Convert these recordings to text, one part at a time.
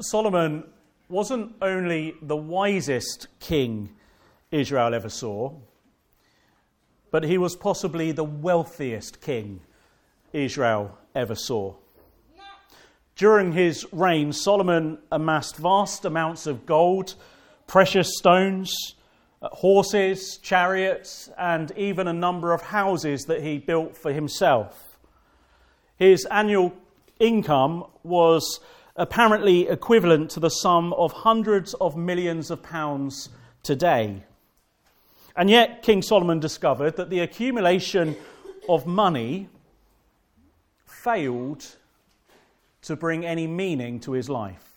Solomon wasn't only the wisest king Israel ever saw, but he was possibly the wealthiest king Israel ever saw. During his reign, Solomon amassed vast amounts of gold, precious stones, horses, chariots, and even a number of houses that he built for himself. His annual income was apparently equivalent to the sum of hundreds of millions of pounds today. And yet King Solomon discovered that the accumulation of money failed to bring any meaning to his life.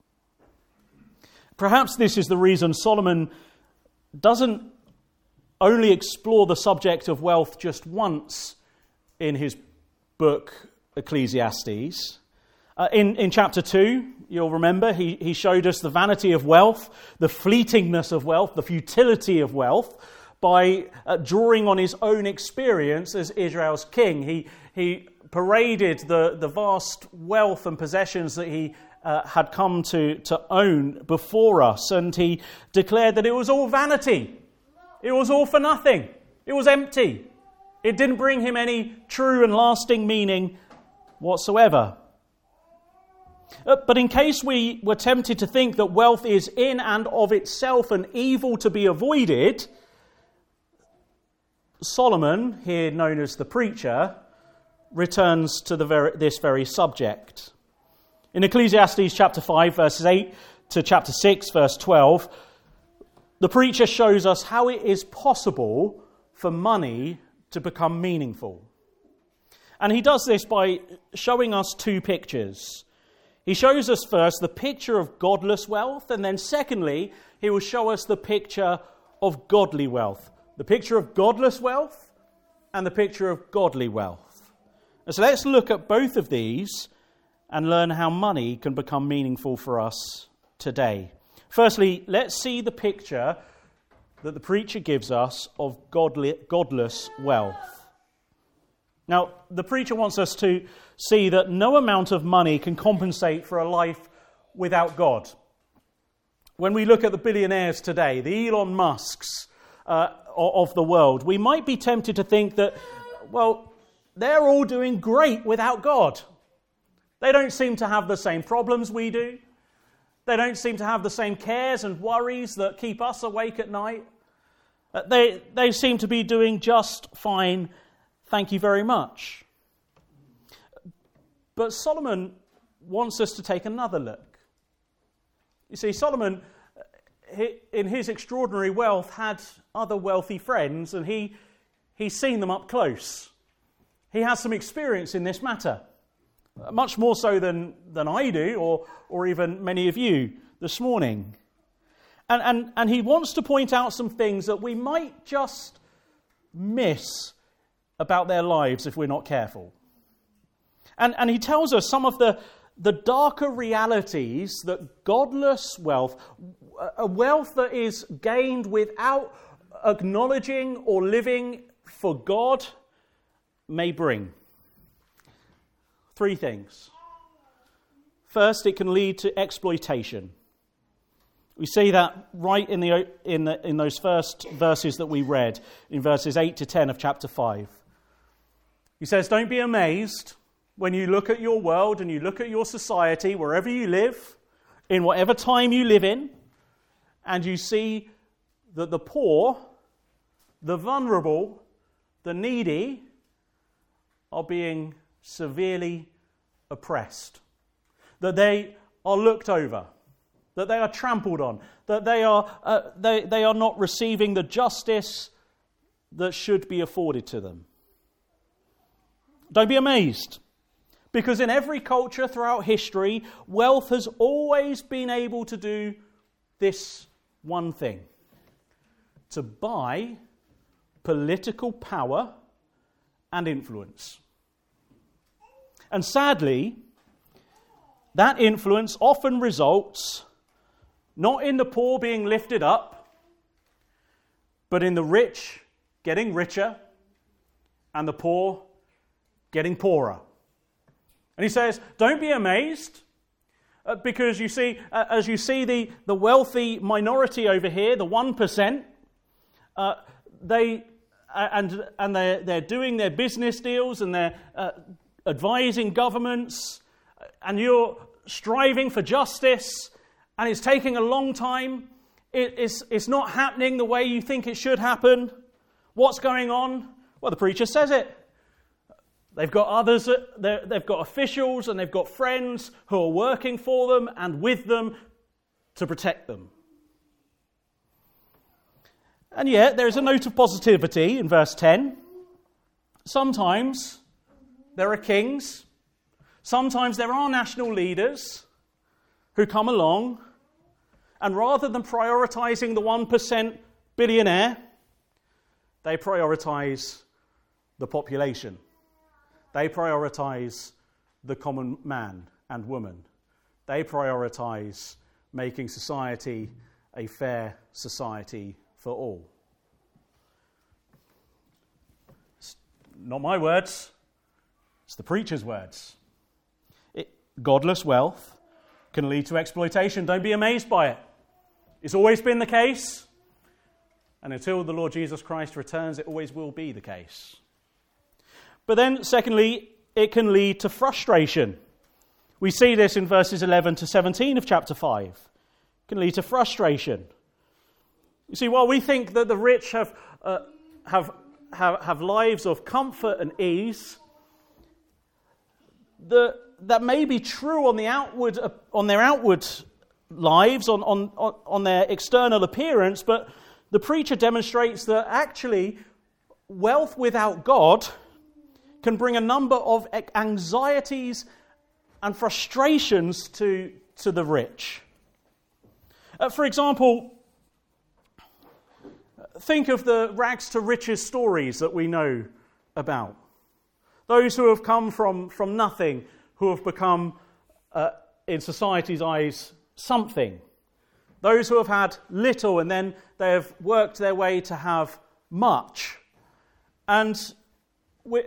Perhaps this is the reason Solomon doesn't only explore the subject of wealth just once in his book Ecclesiastes. In chapter 2, you'll remember, he showed us the vanity of wealth, the fleetingness of wealth, the futility of wealth, by drawing on his own experience as Israel's king. He paraded the vast wealth and possessions that he had come to own before us, and he declared that it was all vanity. It was all for nothing. It was empty. It didn't bring him any true and lasting meaning whatsoever. But in case we were tempted to think that wealth is in and of itself an evil to be avoided, Solomon, here known as the preacher, returns to this very subject. In Ecclesiastes chapter 5, verses 8 to chapter 6, verse 12, the preacher shows us how it is possible for money to become meaningful. And he does this by showing us two pictures. He shows us first the picture of godless wealth, and then secondly, he will show us the picture of godly wealth. The picture of godless wealth and the picture of godly wealth. And so let's look at both of these and learn how money can become meaningful for us today. Firstly, let's see the picture that the preacher gives us of godless wealth. Now, the preacher wants us to see that no amount of money can compensate for a life without God. When we look at the billionaires today, the Elon Musks of the world, we might be tempted to think that, well, they're all doing great without God. They don't seem to have the same problems we do. They don't seem to have the same cares and worries that keep us awake at night. They seem to be doing just fine. Thank you very much. But Solomon wants us to take another look. You see, Solomon, in his extraordinary wealth, had other wealthy friends, and he's seen them up close. He has some experience in this matter, much more so than I do, or even many of you this morning. And he wants to point out some things that we might just miss about their lives if we're not careful. And he tells us some of the darker realities that godless wealth, a wealth that is gained without acknowledging or living for God, may bring. Three things. First, it can lead to exploitation. We see that right in those first verses that we read, in verses 8 to 10 of chapter 5. He says, don't be amazed when you look at your world and you look at your society, wherever you live, in whatever time you live in, and you see that the poor, the vulnerable, the needy are being severely oppressed, that they are looked over, that they are trampled on, that they are not receiving the justice that should be afforded to them. Don't be amazed, because in every culture throughout history, wealth has always been able to do this one thing: to buy political power and influence. And sadly, that influence often results not in the poor being lifted up, but in the rich getting richer and the poor getting poorer. And he says, don't be amazed. Because you see, as you see the wealthy minority over here, the 1%, they're doing their business deals and they're advising governments, and you're striving for justice, and it's taking a long time. It's not happening the way you think it should happen. What's going on? Well, the preacher says it. They've got others, they've got officials and they've got friends who are working for them and with them to protect them. And yet, there is a note of positivity in verse 10. Sometimes there are kings, sometimes there are national leaders who come along, and rather than prioritizing the 1% billionaire, they prioritize the population. They prioritize the common man and woman. They prioritize making society a fair society for all. It's not my words, it's the preacher's words. Godless wealth can lead to exploitation. Don't be amazed by it. It's always been the case. And until the Lord Jesus Christ returns, it always will be the case. But then, secondly, it can lead to frustration. We see this in verses 11 to 17 of chapter 5. It can lead to frustration. You see, while we think that the rich have lives of comfort and ease, that may be true on their outward lives, on their external appearance, but the preacher demonstrates that actually wealth without God can bring a number of anxieties and frustrations to the rich. For example, think of the rags to riches stories that we know about. Those who have come from nothing, who have become, in society's eyes, something. Those who have had little and then they have worked their way to have much. And we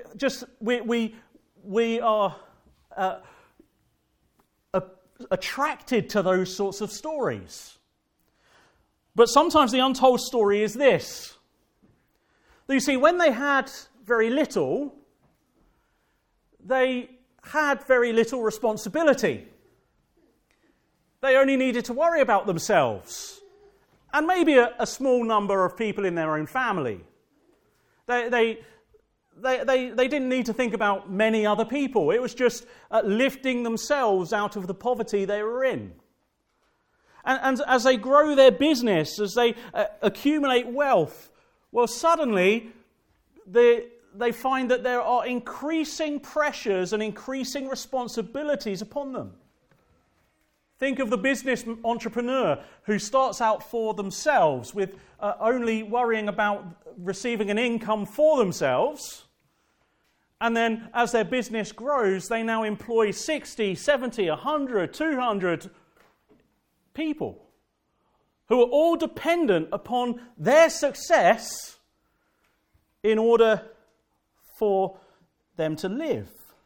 are attracted to those sorts of stories. But sometimes the untold story is this. You see, when they had very little, they had very little responsibility. They only needed to worry about themselves and maybe a small number of people in their own family. They didn't need to think about many other people. It was just lifting themselves out of the poverty they were in. And as they grow their business, as they accumulate wealth, well, suddenly they find that there are increasing pressures and increasing responsibilities upon them. Think of the business entrepreneur who starts out for themselves with only worrying about receiving an income for themselves. And then as their business grows, they now employ 60, 70, 100, 200 people who are all dependent upon their success in order for them to live.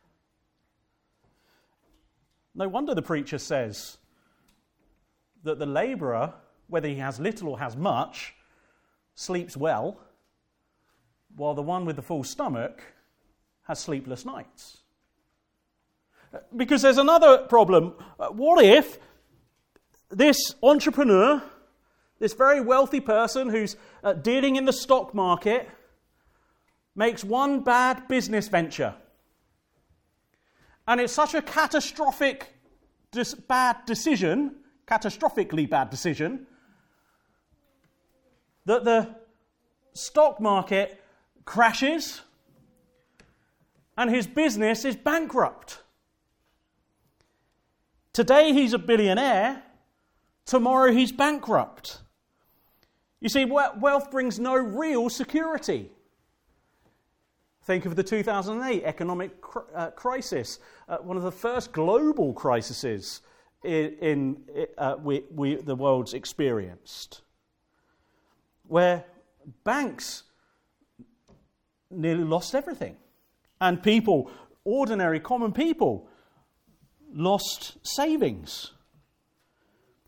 No wonder the preacher says that the labourer, whether he has little or has much, sleeps well, while the one with the full stomach has sleepless nights. Because there's another problem. What if this entrepreneur, this very wealthy person who's dealing in the stock market, makes one bad business venture? And it's such a catastrophically bad decision, that the stock market crashes and his business is bankrupt. Today he's a billionaire, tomorrow he's bankrupt. You see, wealth brings no real security. Think of the 2008 economic crisis, one of the first global crises the world's experienced, where banks nearly lost everything, and people, ordinary common people, lost savings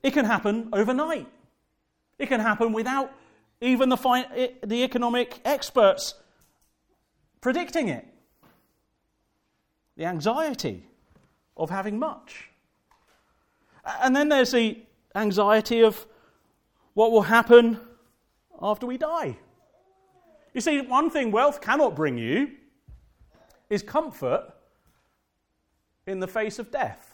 It can happen overnight. It can happen without even the economic experts predicting it. The anxiety of having much. And then there's the anxiety of what will happen after we die. You see, one thing wealth cannot bring you is comfort in the face of death.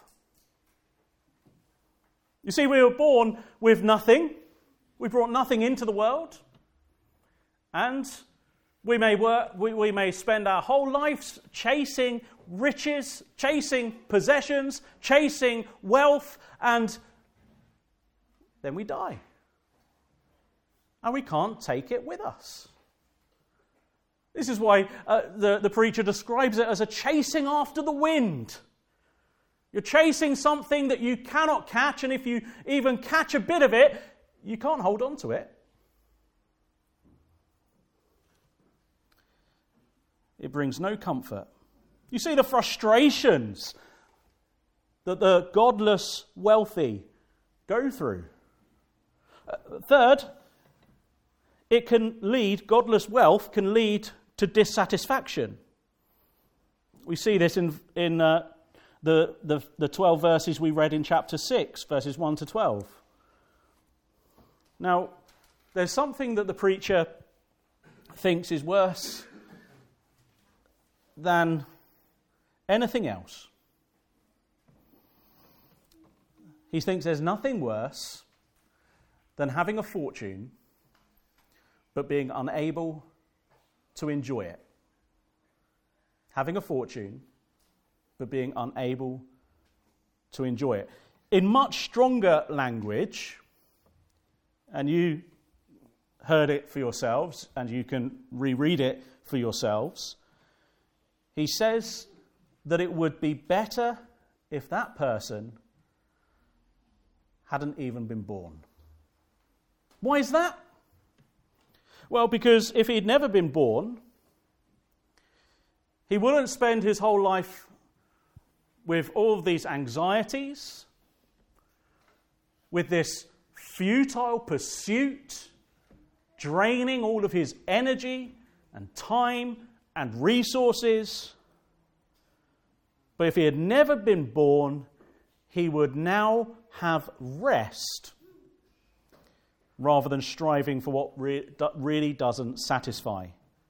You see, we were born with nothing. We brought nothing into the world. And we may spend our whole lives chasing riches, chasing possessions, chasing wealth, and then we die. And we can't take it with us. This is why the preacher describes it as a chasing after the wind. You're chasing something that you cannot catch, and if you even catch a bit of it, you can't hold on to it. It brings no comfort. You see the frustrations that the godless wealthy go through. Third, godless wealth can lead to dissatisfaction. We see this in the 12 verses we read in chapter 6, verses 1 to 12. Now, there's something that the preacher thinks is worse than anything else. He thinks there's nothing worse than having a fortune but being unable to enjoy it. Having a fortune but being unable to enjoy it. In much stronger language, and you heard it for yourselves, and you can reread it for yourselves, he says that it would be better if that person hadn't even been born. Why is that? Well, because if he'd never been born, he wouldn't spend his whole life with all of these anxieties, with this futile pursuit, draining all of his energy and time and resources. But if he had never been born, he would now have rest rather than striving for what really doesn't satisfy.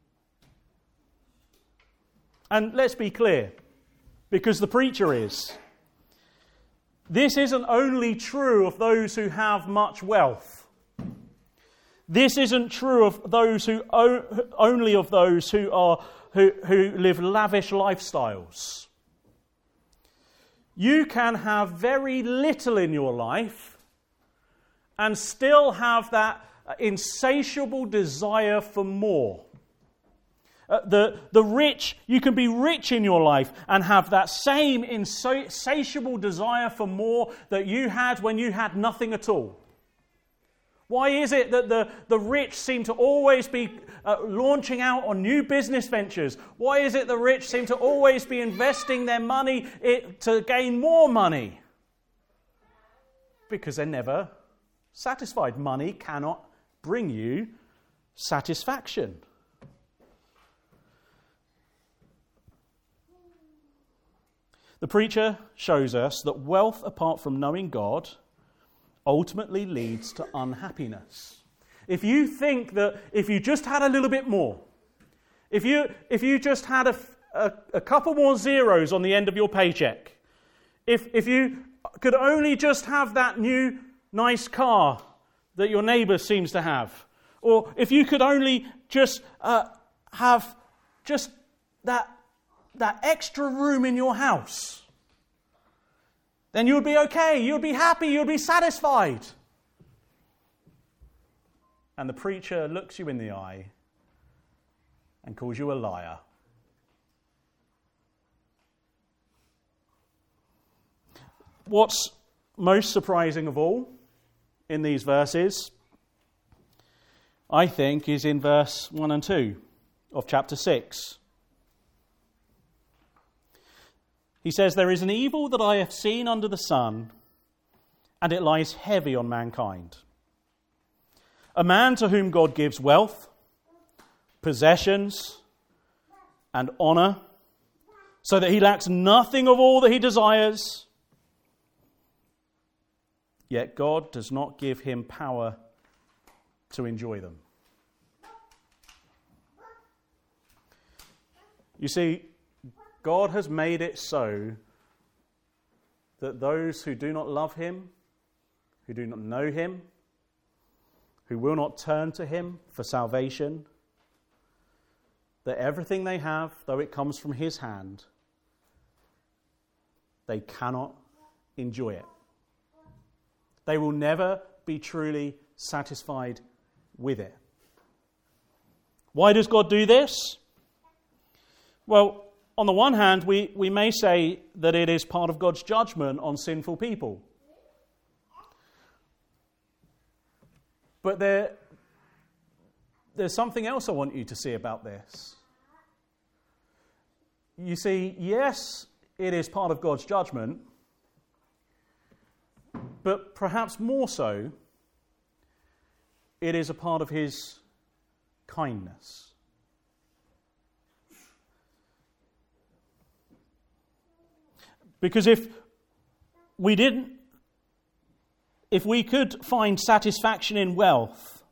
And let's be clear, because the preacher is, this isn't only true of those who have much wealth. This isn't true of those only of those who live lavish lifestyles. You can have very little in your life and still have that insatiable desire for more. The rich, you can be rich in your life and have that same insatiable desire for more that you had when you had nothing at all. Why is it that the rich seem to always be launching out on new business ventures? Why is it the rich seem to always be investing their money to gain more money? Because they're never satisfied. Money cannot bring you satisfaction. The preacher shows us that wealth apart from knowing God ultimately leads to unhappiness. If you think that if you just had a little bit more, if you just had a couple more zeros on the end of your paycheck, if you could only just have that new nice car that your neighbour seems to have, or if you could only just have just that extra room in your house, then you would be okay, you would be happy, you would be satisfied. And the preacher looks you in the eye and calls you a liar. What's most surprising of all in these verses, I think, is in verse 1 and 2 of chapter 6. He says, "There is an evil that I have seen under the sun, and it lies heavy on mankind. A man to whom God gives wealth, possessions, and honor, so that he lacks nothing of all that he desires, yet God does not give him power to enjoy them. You see, God has made it so that those who do not love him, who do not know him, who will not turn to him for salvation, that everything they have, though it comes from his hand, they cannot enjoy it. They will never be truly satisfied with it. Why does God do this? Well, on the one hand, we may say that it is part of God's judgment on sinful people. But there's something else I want you to see about this. You see, yes, it is part of God's judgment, but perhaps more so, it is a part of his kindness. Because if we could find satisfaction in wealth,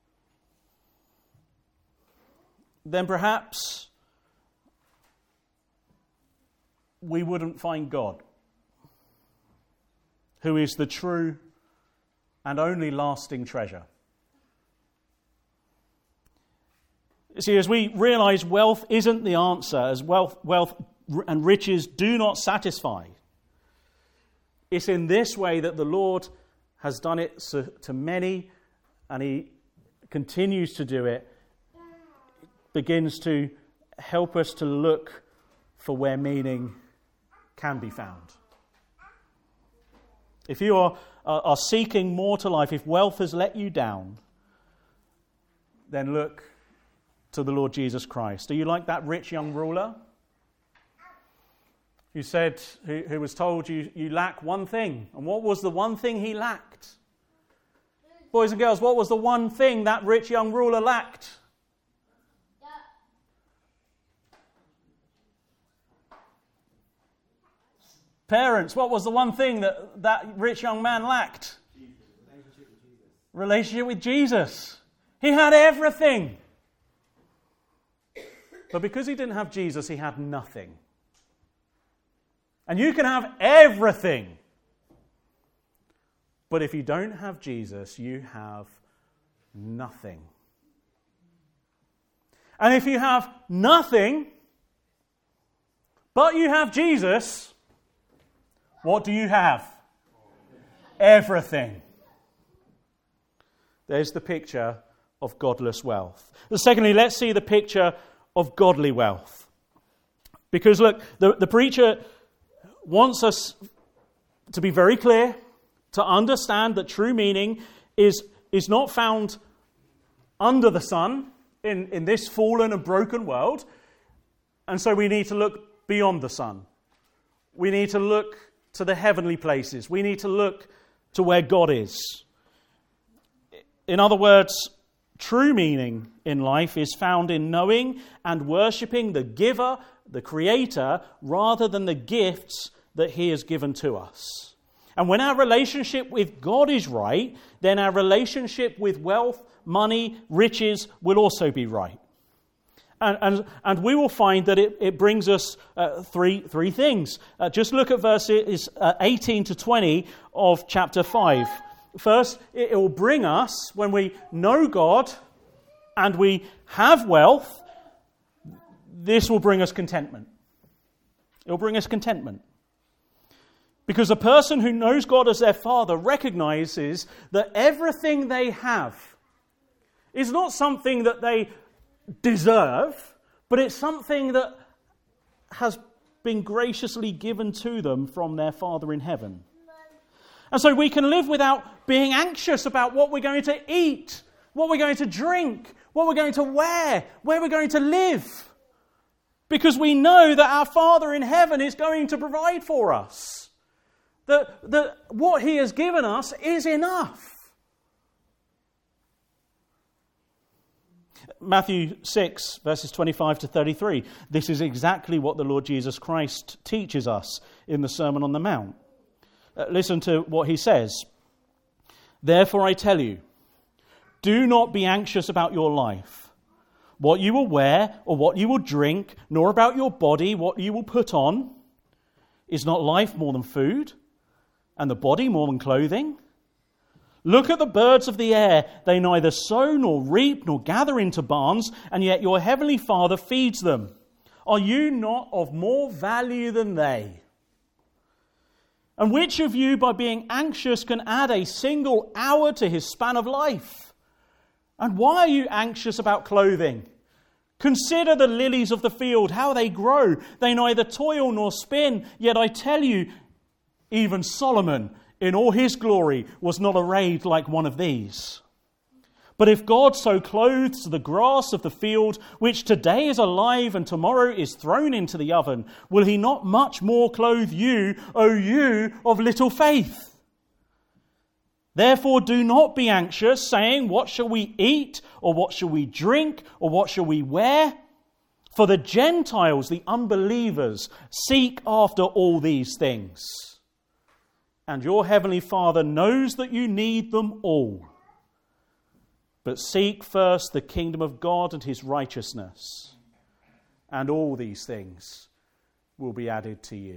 then perhaps we wouldn't find God, who is the true and only lasting treasure. You see, as we realize wealth isn't the answer, as wealth and riches do not satisfy, it's in this way that the Lord has done it to many, and he continues to do it. It begins to help us to look for where meaning can be found. If you are seeking more to life, if wealth has let you down, then look to the Lord Jesus Christ. Are you like that rich young ruler who said, who was told you lack one thing? And what was the one thing he lacked? Boys and girls, what was the one thing that rich young ruler lacked? Parents, what was the one thing that rich young man lacked? Relationship with Jesus. He had everything. But because he didn't have Jesus, he had nothing. And you can have everything. But if you don't have Jesus, you have nothing. And if you have nothing, but you have Jesus, what do you have? Everything. There's the picture of godless wealth. And secondly, let's see the picture of godly wealth. Because look, the preacher wants us to be very clear, to understand that true meaning is not found under the sun in this fallen and broken world. And so we need to look beyond the sun. We need to look to the heavenly places. We need to look to where God is. In other words, true meaning in life is found in knowing and worshipping the giver, the creator, rather than the gifts that he has given to us. And when our relationship with God is right, then our relationship with wealth, money, riches will also be right. And we will find that it brings us three things. Just look at verses 18 to 20 of chapter 5. First, it will bring us, when we know God and we have wealth, this will bring us contentment. It will bring us contentment. Because a person who knows God as their Father recognizes that everything they have is not something that they deserve, but it's something that has been graciously given to them from their Father in heaven. And so we can live without being anxious about what we're going to eat, what we're going to drink, what we're going to wear, where we're going to live. Because we know that our Father in heaven is going to provide for us. That what he has given us is enough. Matthew 6, verses 25 to 33. This is exactly what the Lord Jesus Christ teaches us in the Sermon on the Mount. Listen to what he says. Therefore I tell you, do not be anxious about your life, what you will wear or what you will drink, nor about your body, what you will put on. Is not life more than food, and the body more than clothing? Look at the birds of the air. They neither sow nor reap nor gather into barns, and yet your heavenly Father feeds them. Are you not of more value than they? And which of you, by being anxious, can add a single hour to his span of life? And why are you anxious about clothing? Consider the lilies of the field, how they grow. They neither toil nor spin. Yet I tell you, even Solomon, in all his glory, was not arrayed like one of these. But if God so clothes the grass of the field, which today is alive and tomorrow is thrown into the oven, will he not much more clothe you, O you of little faith? Therefore do not be anxious, saying, what shall we eat, or what shall we drink, or what shall we wear? For the Gentiles, the unbelievers, seek after all these things. And your heavenly Father knows that you need them all. But seek first the kingdom of God and his righteousness, and all these things will be added to you.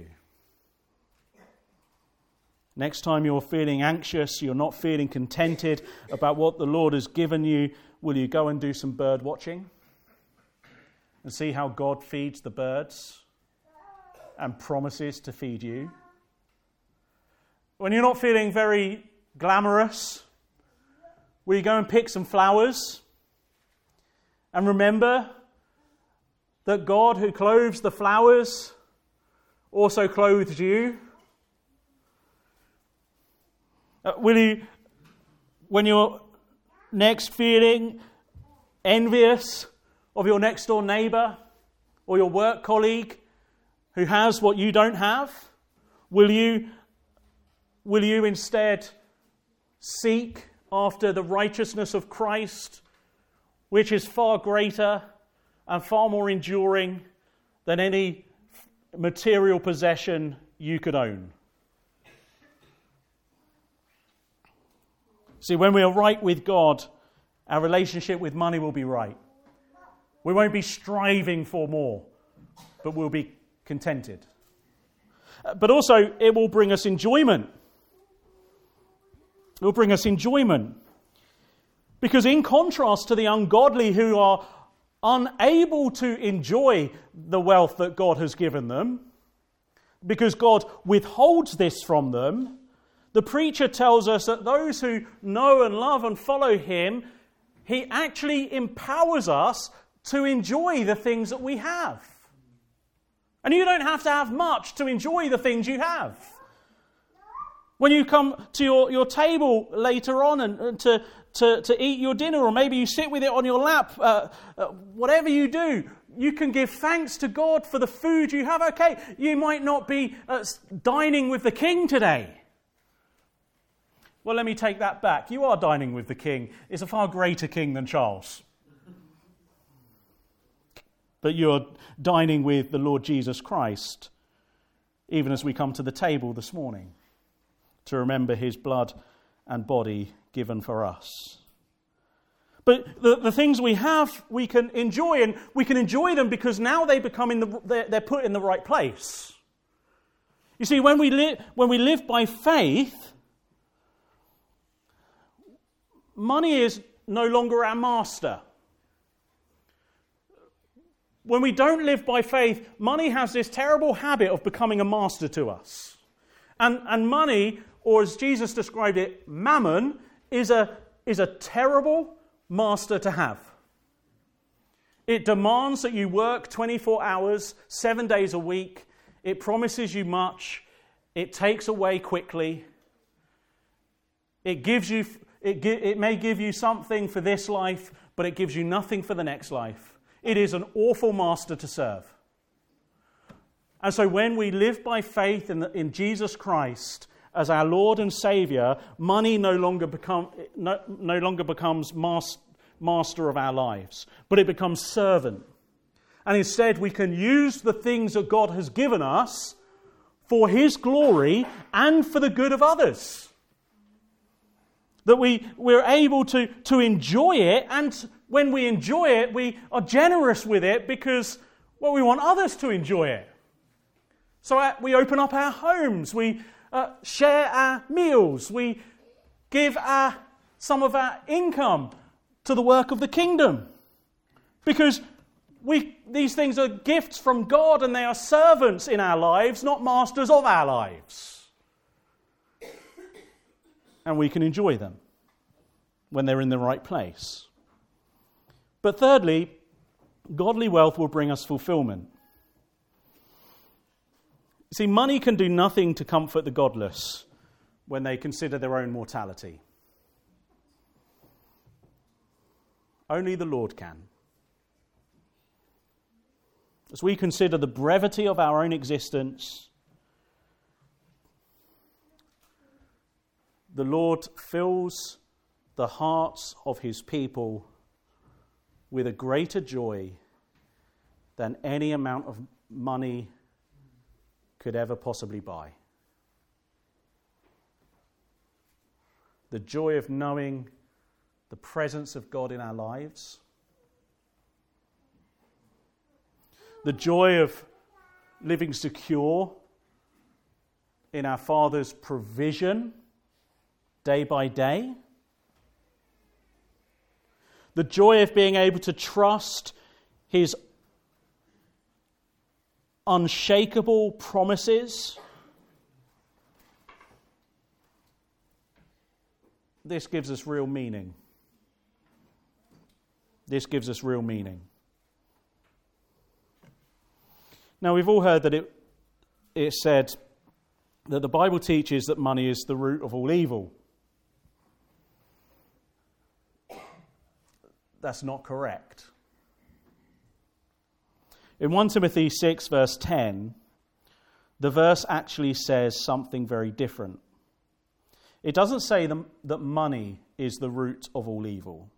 Next time you're feeling anxious, you're not feeling contented about what the Lord has given you, will you go and do some bird watching and see how God feeds the birds and promises to feed you? When you're not feeling very glamorous, will you go and pick some flowers and remember that God who clothes the flowers also clothes you? Will you, when you're next feeling envious of your next door neighbour or your work colleague who has what you don't have, will you instead seek after the righteousness of Christ, which is far greater and far more enduring than any material possession you could own? See, when we are right with God, our relationship with money will be right. We won't be striving for more, but we'll be contented. But also, it will bring us enjoyment. It will bring us enjoyment. Because in contrast to the ungodly who are unable to enjoy the wealth that God has given them, because God withholds this from them, the preacher tells us that those who know and love and follow him, he actually empowers us to enjoy the things that we have. And you don't have to have much to enjoy the things you have. When you come to your table later on and to eat your dinner, or maybe you sit with it on your lap, whatever you do, you can give thanks to God for the food you have. Okay, you might not be dining with the king today. Well, let me take that back. You are dining with the king. It's a far greater king than Charles. But you're dining with the Lord Jesus Christ, even as we come to the table this morning, to remember his blood and body given for us. But the things we have, we can enjoy, and we can enjoy them because now they become they're put in the right place. You see, when we live by faith, money is no longer our master. When we don't live by faith, money has this terrible habit of becoming a master to us. And money, or as Jesus described it, mammon, is a terrible master to have. It demands that you work 24 hours, 7 days a week. It promises you much. It takes away quickly. It may give you something for this life, but it gives you nothing for the next life. It is an awful master to serve. And so when we live by faith in Jesus Christ as our Lord and Saviour, money no longer becomes master of our lives, but it becomes servant. And instead we can use the things that God has given us for His glory and for the good of others. That we're able to enjoy it, and when we enjoy it, we are generous with it because, well, we want others to enjoy it. So we open up our homes, we share our meals, we give some of our income to the work of the kingdom. Because these things are gifts from God, and they are servants in our lives, not masters of our lives. And we can enjoy them when they're in the right place. But thirdly, godly wealth will bring us fulfillment. See, money can do nothing to comfort the godless when they consider their own mortality. Only the Lord can. As we consider the brevity of our own existence, the Lord fills the hearts of His people with a greater joy than any amount of money could ever possibly buy. The joy of knowing the presence of God in our lives. The joy of living secure in our Father's provision day by day. The joy of being able to trust His unshakable promises. This gives us real meaning. This gives us real meaning. Now, we've all heard that it said that the Bible teaches that money is the root of all evil. That's not correct. In 1 Timothy 6, verse 10, the verse actually says something very different. It doesn't say that money is the root of all evil.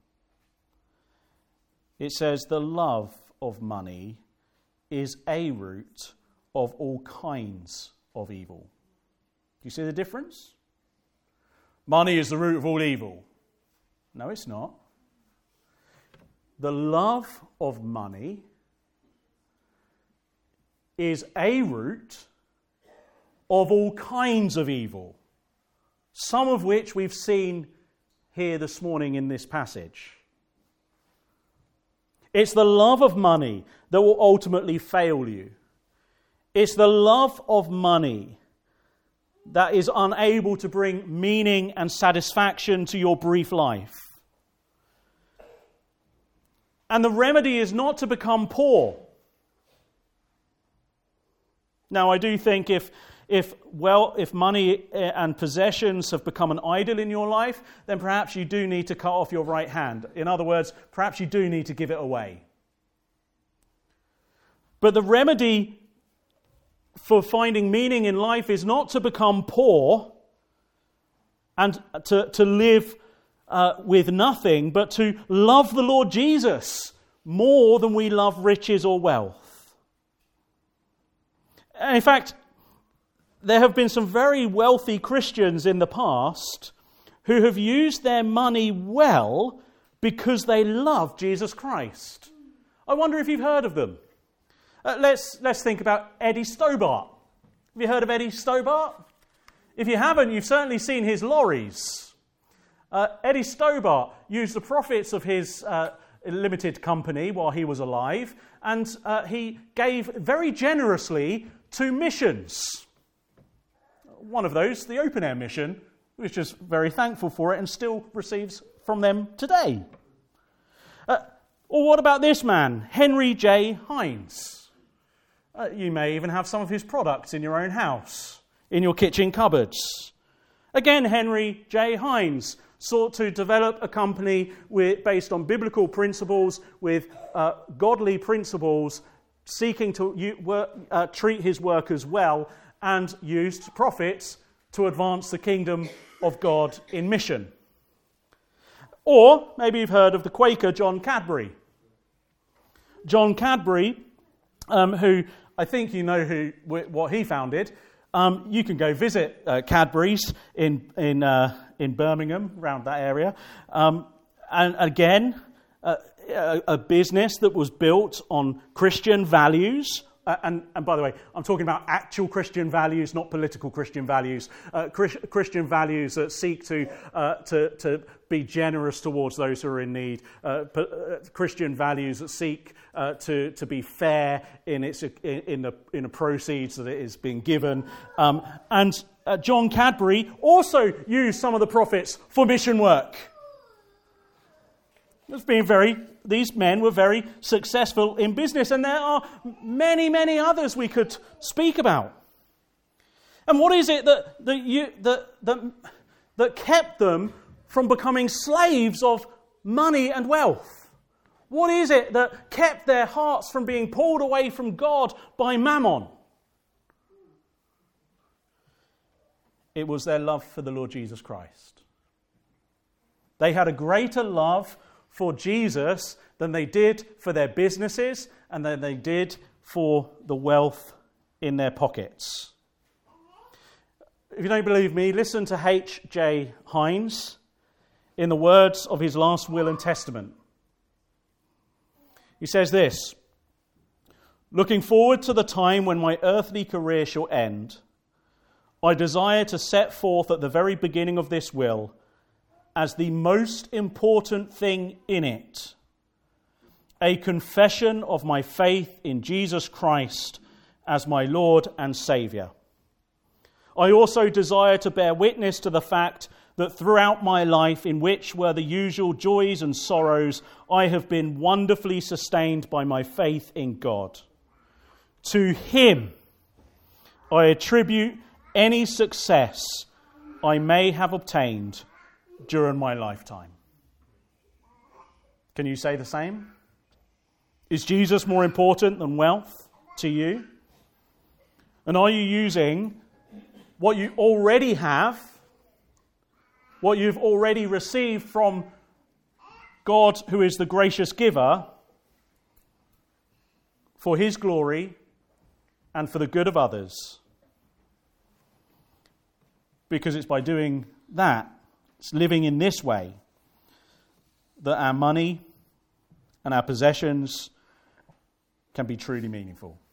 It says the love of money is a root of all kinds of evil. Do you see the difference? Money is the root of all evil. No, it's not. The love of money is a root of all kinds of evil, some of which we've seen here this morning in this passage. It's the love of money that will ultimately fail you. It's the love of money that is unable to bring meaning and satisfaction to your brief life. And the remedy is not to become poor. Now, I do think if money and possessions have become an idol in your life, then perhaps you do need to cut off your right hand. In other words, perhaps you do need to give it away. But the remedy for finding meaning in life is not to become poor and to live with nothing, but to love the Lord Jesus more than we love riches or wealth. And in fact, there have been some very wealthy Christians in the past who have used their money well because they love Jesus Christ. I wonder if you've heard of them. Let's think about Eddie Stobart. Have you heard of Eddie Stobart? If you haven't, you've certainly seen his lorries. Eddie Stobart used the profits of his limited company while he was alive, and he gave very generously to missions. One of those, the Open Air Mission, was just very thankful for it and still receives from them today. Or what about this man, Henry J. Hines? You may even have some of his products in your own house, in your kitchen cupboards. Again, Henry J. Hines sought to develop a company based on biblical principles, with godly principles, seeking to treat his workers well, and used profits to advance the kingdom of God in mission. Or maybe you've heard of the Quaker John Cadbury. John Cadbury, who I think you know what he founded. You can go visit Cadbury's in Birmingham, around that area. And again, a business that was built on Christian values. And by the way, I'm talking about actual Christian values, not political Christian values. Christian values that seek to be generous towards those who are in need. Christian values that seek to be fair in the proceeds that it is being given. And John Cadbury also used some of the profits for mission work. These men were very successful in business, and there are many, many others we could speak about. And what is it that kept them from becoming slaves of money and wealth? What is it that kept their hearts from being pulled away from God by mammon? It was their love for the Lord Jesus Christ. They had a greater love for Jesus than they did for their businesses and than they did for the wealth in their pockets. If you don't believe me, listen to H.J. Hines in the words of his last will and testament. He says this: "Looking forward to the time when my earthly career shall end, I desire to set forth at the very beginning of this will as the most important thing in it a confession of my faith in Jesus Christ as my Lord and Saviour. I also desire to bear witness to the fact that throughout my life, in which were the usual joys and sorrows, I have been wonderfully sustained by my faith in God. To Him I attribute any success I may have obtained during my lifetime." Can you say the same? Is Jesus more important than wealth to you? And are you using what you already have, what you've already received from God, who is the gracious giver, for His glory and for the good of others? Because it's by doing that, it's living in this way, that our money and our possessions can be truly meaningful.